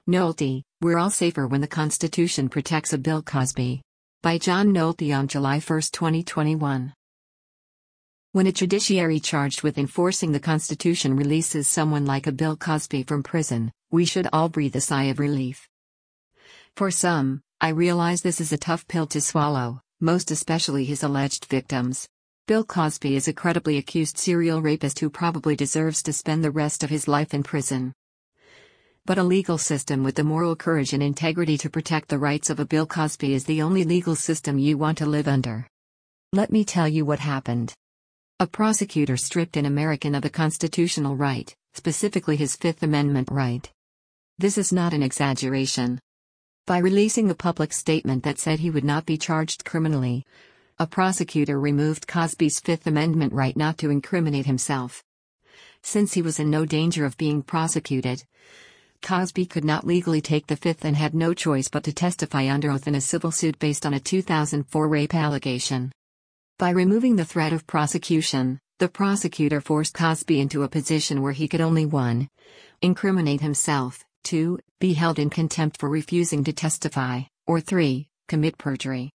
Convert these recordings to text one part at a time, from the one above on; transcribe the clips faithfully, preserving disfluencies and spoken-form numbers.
Nolte, We're All Safer When the Constitution Protects a Bill Cosby. By John Nolte on July first, twenty twenty-one. When a judiciary charged with enforcing the Constitution releases someone like a Bill Cosby from prison, we should all breathe a sigh of relief. For some, I realize this is a tough pill to swallow, most especially his alleged victims. Bill Cosby is a credibly accused serial rapist who probably deserves to spend the rest of his life in prison. But a legal system with the moral courage and integrity to protect the rights of a Bill Cosby is the only legal system you want to live under. Let me tell you what happened. A prosecutor stripped an American of a constitutional right, specifically his Fifth Amendment right. This is not an exaggeration. By releasing a public statement that said he would not be charged criminally, a prosecutor removed Cosby's Fifth Amendment right not to incriminate himself. Since he was in no danger of being prosecuted, Cosby could not legally take the Fifth and had no choice but to testify under oath in a civil suit based on a two thousand four rape allegation. By removing the threat of prosecution, the prosecutor forced Cosby into a position where he could only one, incriminate himself, two, be held in contempt for refusing to testify, or three, commit perjury.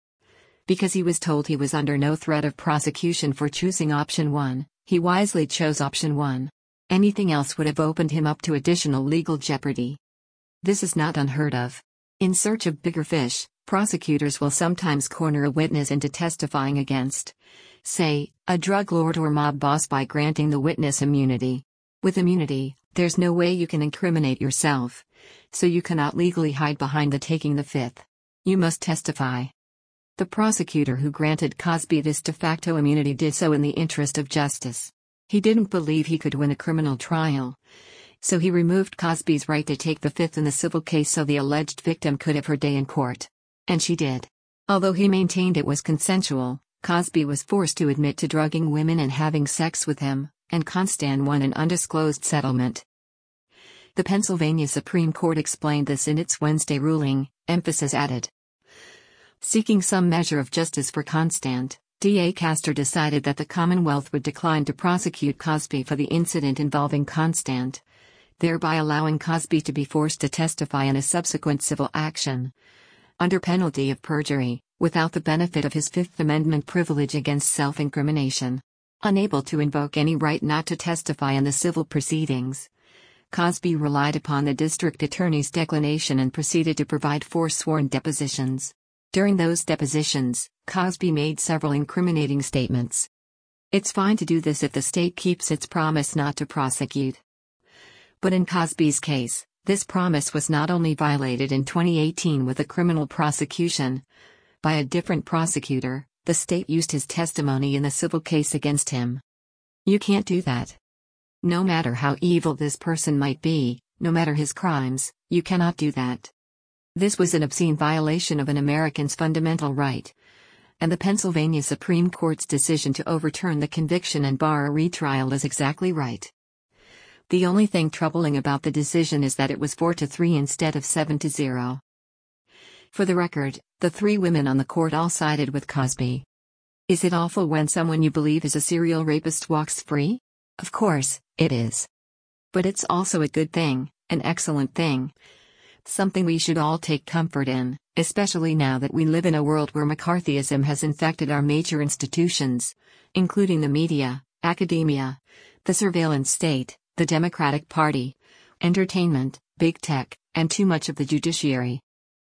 Because he was told he was under no threat of prosecution for choosing option one, he wisely chose option one. Anything else would have opened him up to additional legal jeopardy. This is not unheard of. In search of bigger fish, prosecutors will sometimes corner a witness into testifying against, say, a drug lord or mob boss by granting the witness immunity. With immunity, there's no way you can incriminate yourself, so you cannot legally hide behind the taking the Fifth. You must testify. The prosecutor who granted Cosby this de facto immunity did so in the interest of justice. He didn't believe he could win a criminal trial, so he removed Cosby's right to take the Fifth in the civil case so the alleged victim could have her day in court. And she did. Although he maintained it was consensual, Cosby was forced to admit to drugging women and having sex with him, and Constand won an undisclosed settlement. The Pennsylvania Supreme Court explained this in its Wednesday ruling, emphasis added. Seeking some measure of justice for Constand, D A Castor decided that the Commonwealth would decline to prosecute Cosby for the incident involving Constand, thereby allowing Cosby to be forced to testify in a subsequent civil action, under penalty of perjury, without the benefit of his Fifth Amendment privilege against self-incrimination. Unable to invoke any right not to testify in the civil proceedings, Cosby relied upon the district attorney's declination and proceeded to provide four sworn depositions. During those depositions, Cosby made several incriminating statements. It's fine to do this if the state keeps its promise not to prosecute. But in Cosby's case, this promise was not only violated in twenty eighteen with a criminal prosecution by a different prosecutor, the state used his testimony in the civil case against him. You can't do that. No matter how evil this person might be, no matter his crimes, you cannot do that. This was an obscene violation of an American's fundamental right, and the Pennsylvania Supreme Court's decision to overturn the conviction and bar a retrial is exactly right. The only thing troubling about the decision is that it was four to three instead of seven to zero. For the record, the three women on the court all sided with Cosby. Is it awful when someone you believe is a serial rapist walks free? Of course, it is. But it's also a good thing, an excellent thing. Something we should all take comfort in, especially now that we live in a world where McCarthyism has infected our major institutions, including the media, academia, the surveillance state, the Democratic Party, entertainment, big tech, and too much of the judiciary.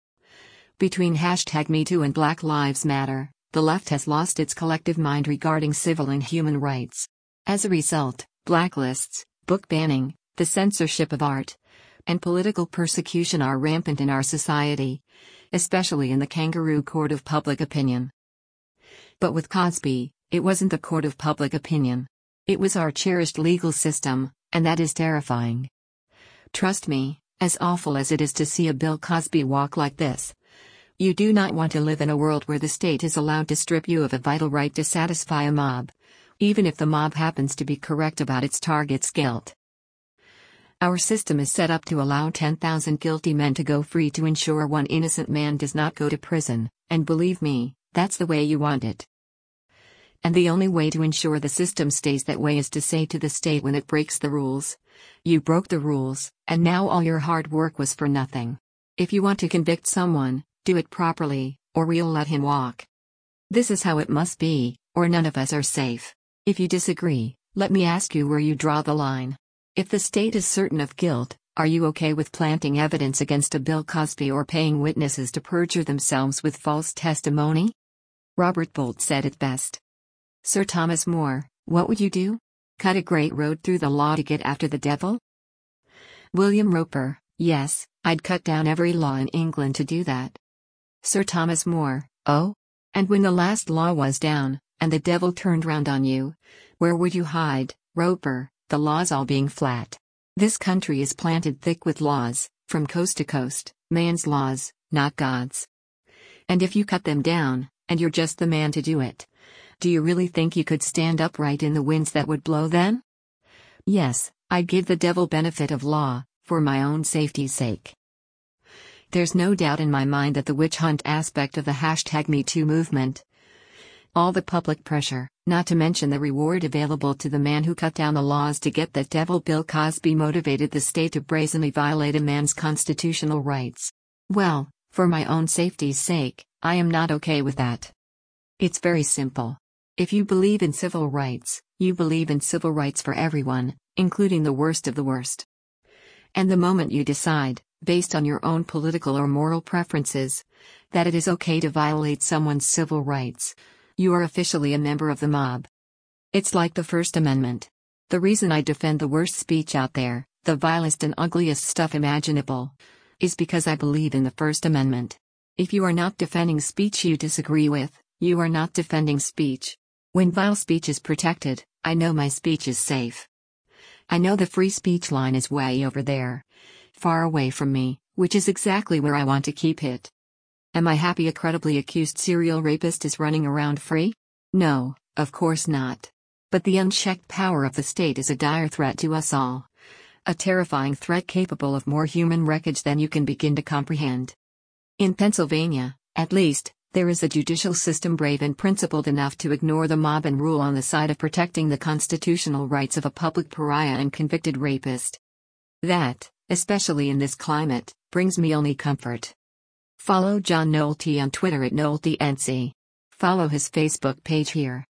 Between hashtag MeToo and Black Lives Matter, the left has lost its collective mind regarding civil and human rights. As a result, blacklists, book banning, the censorship of art, and political persecution are rampant in our society, especially in the kangaroo court of public opinion. But with Cosby, it wasn't the court of public opinion. It was our cherished legal system, and that is terrifying. Trust me, as awful as it is to see a Bill Cosby walk like this, you do not want to live in a world where the state is allowed to strip you of a vital right to satisfy a mob, even if the mob happens to be correct about its target's guilt. Our system is set up to allow ten thousand guilty men to go free to ensure one innocent man does not go to prison, and believe me, that's the way you want it. And the only way to ensure the system stays that way is to say to the state when it breaks the rules, You broke the rules, and now all your hard work was for nothing. If you want to convict someone, do it properly, or we'll let him walk. This is how it must be, or none of us are safe. If you disagree, let me ask you where you draw the line. If the state is certain of guilt, are you okay with planting evidence against a Bill Cosby or paying witnesses to perjure themselves with false testimony? Robert Bolt said it best. Sir Thomas More, what would you do? Cut a great road through the law to get after the devil? William Roper, yes, I'd cut down every law in England to do that. Sir Thomas More, oh? And when the last law was down, and the devil turned round on you, where would you hide, Roper, the laws all being flat? This country is planted thick with laws, from coast to coast, man's laws, not God's. And if you cut them down, and you're just the man to do it, do you really think you could stand upright in the winds that would blow then? Yes, I'd give the devil benefit of law, for my own safety's sake. There's no doubt in my mind that the witch hunt aspect of the hashtag Me Too movement, all the public pressure, not to mention the reward available to the man who cut down the laws to get that devil Bill Cosby, motivated the state to brazenly violate a man's constitutional rights. Well, for my own safety's sake, I am not okay with that. It's very simple. If you believe in civil rights, you believe in civil rights for everyone, including the worst of the worst. And the moment you decide, based on your own political or moral preferences, that it is okay to violate someone's civil rights, you are officially a member of the mob. It's like the First Amendment. The reason I defend the worst speech out there, the vilest and ugliest stuff imaginable, is because I believe in the First Amendment. If you are not defending speech you disagree with, you are not defending speech. When vile speech is protected, I know my speech is safe. I know the free speech line is way over there, far away from me, which is exactly where I want to keep it. Am I happy a credibly accused serial rapist is running around free? No, of course not. But the unchecked power of the state is a dire threat to us all. A terrifying threat capable of more human wreckage than you can begin to comprehend. In Pennsylvania, at least, there is a judicial system brave and principled enough to ignore the mob and rule on the side of protecting the constitutional rights of a public pariah and convicted rapist. That, especially in this climate, brings me only comfort. Follow John Nolte on Twitter at NolteNC. Follow his Facebook page here.